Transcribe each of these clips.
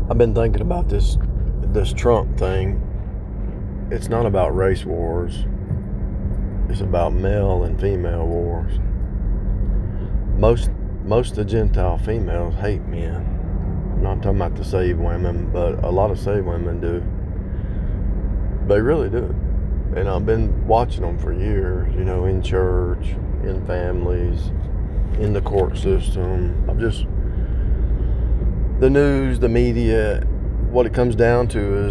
I've been thinking about this Trump thing. It's not about race wars. It's about male and female wars. Most of the Gentile females hate men. I'm not talking about the saved women, but a lot of saved women do. They really do. And I've been watching them for years, in church, in families, in the court system. The news, the media, what it comes down to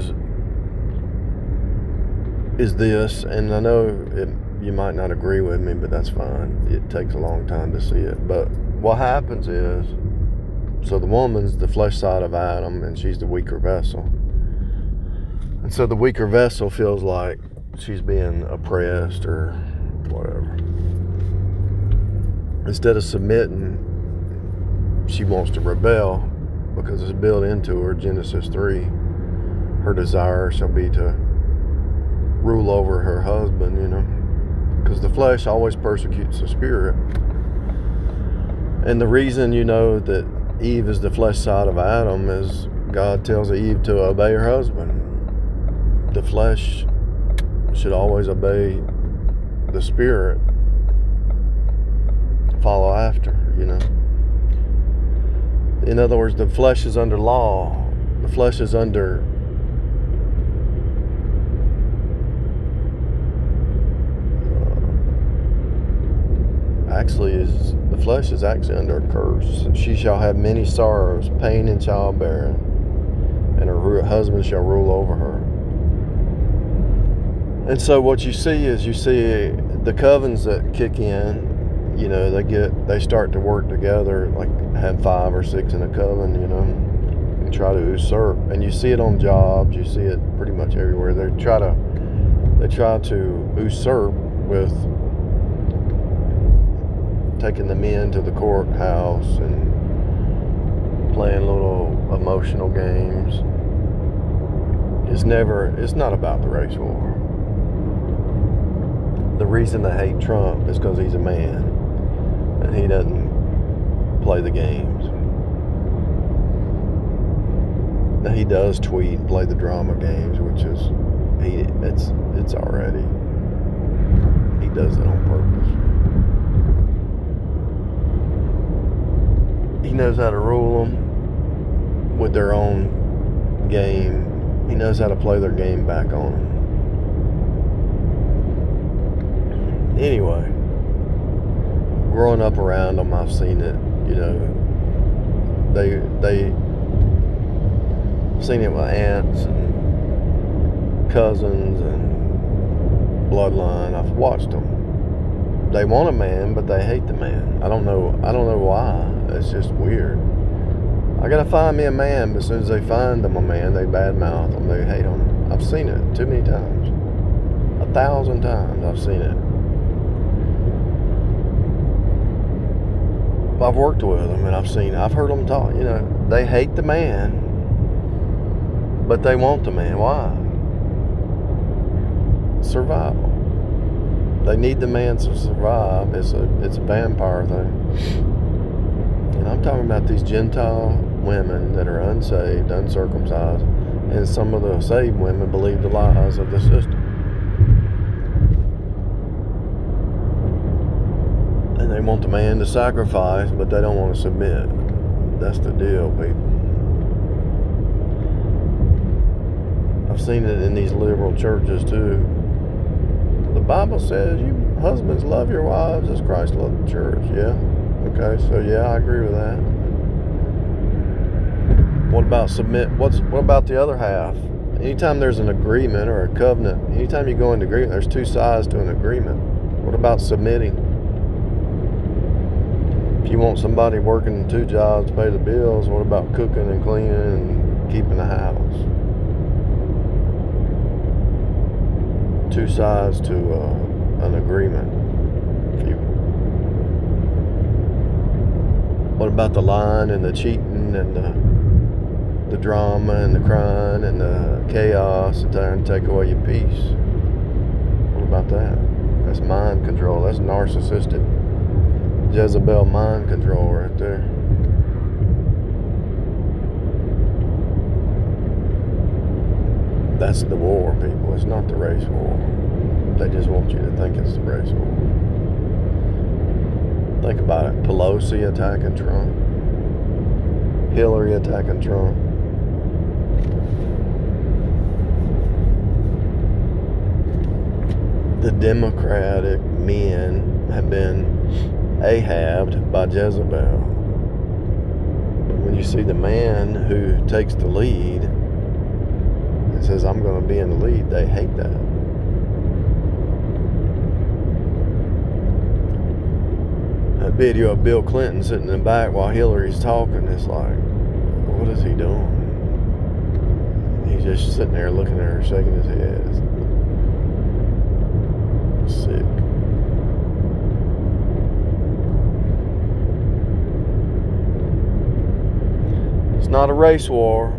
is this, and I know you might not agree with me, but that's fine. It takes a long time to see it. But what happens is, so the woman's the flesh side of Adam, and she's the weaker vessel. And so the weaker vessel feels like she's being oppressed or whatever. Instead of submitting, she wants to rebel, because it's built into her, Genesis 3. Her desire shall be to rule over her husband, because the flesh always persecutes the spirit. And the reason that Eve is the flesh side of Adam is God tells Eve to obey her husband. The flesh should always obey the spirit, follow after, In other words, the flesh is under law. The flesh is under the flesh is actually under a curse. She shall have many sorrows, pain in childbearing, and her husband shall rule over her. And so what you see the covens that kick in. They start to work together, like have 5 or 6 in a coven, and try to usurp. And you see it on jobs, you see it pretty much everywhere. They try to usurp with taking the men to the courthouse and playing little emotional games. It's not about the race war. The reason they hate Trump is because he's a man and he doesn't play the games. Now, he does tweet and play the drama games, which is it's already, he does it on purpose. He knows how to rule them with their own game. He knows how to play their game back on them. Anyway, growing up around them, I've seen it. I've seen it with aunts and cousins and bloodline. I've watched them. They want a man, but they hate the man. I don't know why. It's just weird. I gotta find me a man, but as soon as they find them a man, they badmouth them. They hate them. I've seen it too many times. 1,000 times I've seen it. I've worked with them and I've heard them talk. They hate the man, but they want the man. Why? Survival. They need the man to survive. It's a vampire thing. And I'm talking about these Gentile women that are unsaved, uncircumcised, and some of the saved women believe the lies of the system. And they want the man to sacrifice, but they don't want to submit. That's the deal, people. I've seen it in these liberal churches too. The Bible says you husbands love your wives as Christ loved the church. Yeah. Okay, so yeah, I agree with that. What about submit? What about the other half? Anytime there's an agreement or a covenant, anytime you go into agreement, there's 2 sides to an agreement. What about submitting? If you want somebody working 2 jobs to pay the bills, what about cooking and cleaning and keeping the house? 2 sides to an agreement. What about the lying and the cheating and the drama and the crying and the chaos and trying to take away your peace? What about that? That's mind control. That's narcissistic Jezebel mind control right there. That's the war, people. It's not the race war. They just want you to think it's the race war. Think about it. Pelosi attacking Trump. Hillary attacking Trump. The Democratic men have been Ahabbed by Jezebel. But when you see the man who takes the lead and says, I'm going to be in the lead, they hate that. A video of Bill Clinton sitting in the back while Hillary's talking, it's like, what is he doing? He's just sitting there looking at her, shaking his head. It's sick. It's not a race war.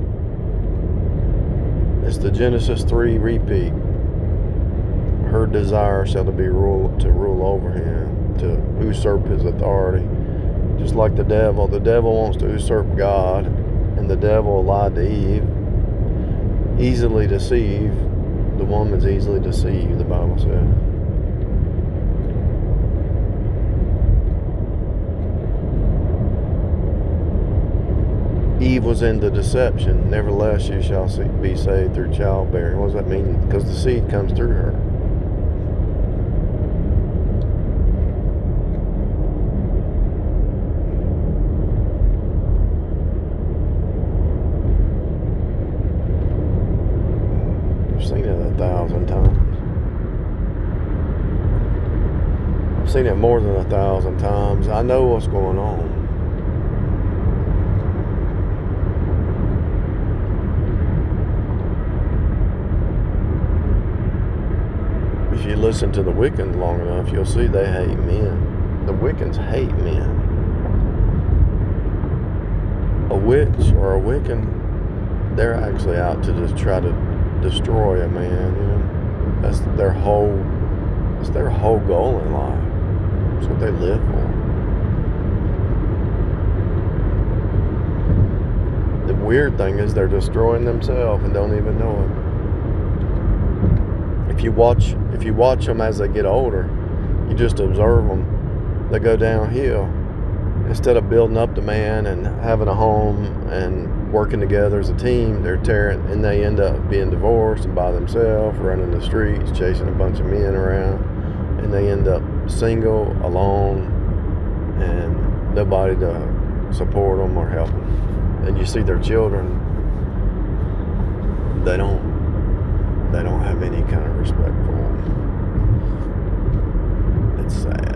It's the Genesis 3 repeat. Her desire shall be to rule over him, to usurp his authority. Just like the devil. The devil wants to usurp God, and the devil lied to Eve. Easily deceived. The woman's easily deceived, the Bible says. Eve was in the deception. Nevertheless, you shall be saved through childbearing. What does that mean? Because the seed comes through her. I've seen it 1,000 times. I've seen it more than 1,000 times. I know what's going on. If you listen to the Wiccans long enough, you'll see they hate men. The Wiccans hate men. A witch or a Wiccan, they're actually out to just try to destroy a man, you know. That's their whole goal in life. That's what they live for. The weird thing is they're destroying themselves and don't even know it. If you watch them as they get older, you just observe them. They go downhill. Instead of building up the man and having a home and working together as a team, they're tearing, and they end up being divorced and by themselves, running the streets, chasing a bunch of men around, and they end up single, alone, and nobody to support them or help them. And you see their children, they don't have any kind of respect for them. It's sad.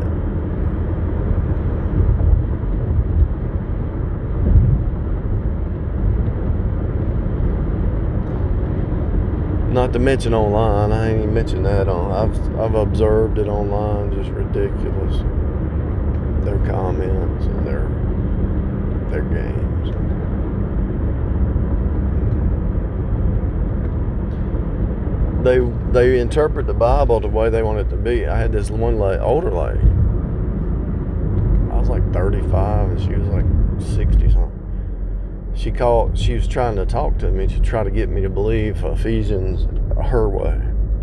Not to mention online. I ain't even mentioned that on. I've observed it online. Just ridiculous. Their comments and their games. They interpret the Bible the way they want it to be. I had this one older lady. I was like 35 and she was like 60 something. She was trying to talk to me to try to get me to believe Ephesians her way.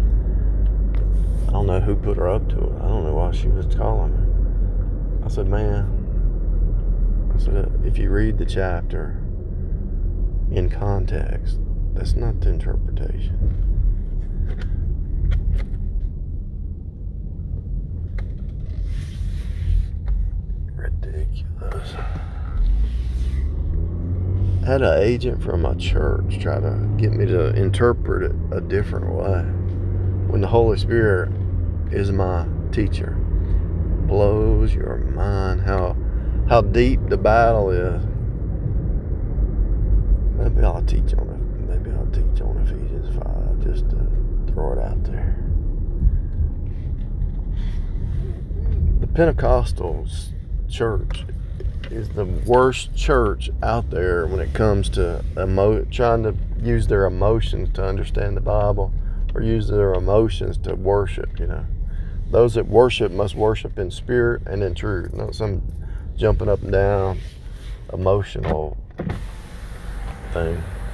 I don't know who put her up to it. I don't know why she was calling me. I said, if you read the chapter in context, that's not the interpretation. Ridiculous. I had an agent from my church try to get me to interpret it a different way when the Holy Spirit is my teacher. Blows your mind how deep the battle is. Maybe I'll teach on Ephesians 5 just to throw it out there. The Pentecostal church is the worst church out there when it comes to trying to use their emotions to understand the Bible or use their emotions to worship, you know. Those that worship must worship in spirit and in truth, not some jumping up and down emotional thing.